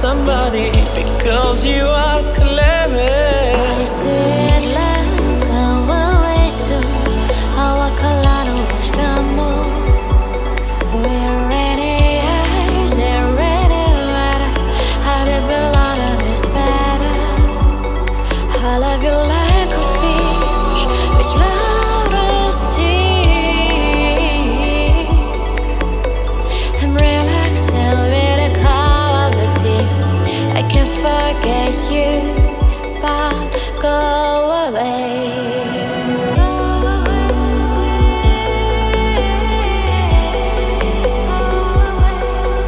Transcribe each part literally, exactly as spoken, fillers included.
somebody because you are clever. I said let go away soon. Our color was the moon. We're ready, eyes are ready, ready. I belong on this better. I love you like a fish which love the sea. I'm relaxing with a cup of the tea. I can't forget you, but go away. Go away. Go away.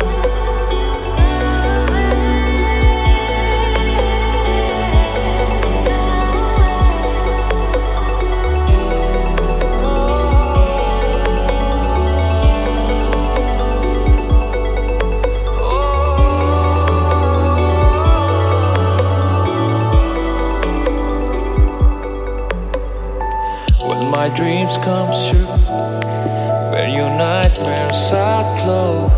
When my dreams come true, when your nightmares are close.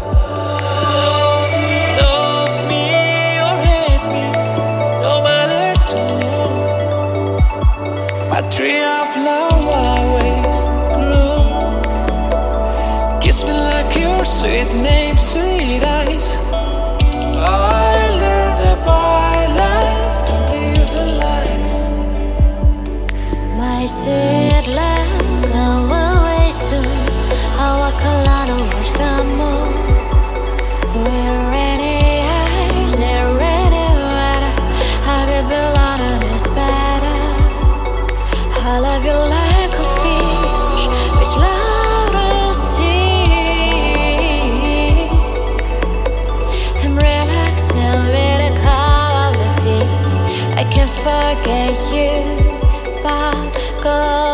Love me or hate me, no matter to know. My tree of love always grow. Kiss me like your sweet name, sweet eyes. I learned about life to live the lives. My sweet love, go away soon. Our color was the moon. We're ready, eyes are ready, ready. I belong on this better. I love you like a fish which love the sea. I'm relaxing with a cup of the tea. I can't forget you, but go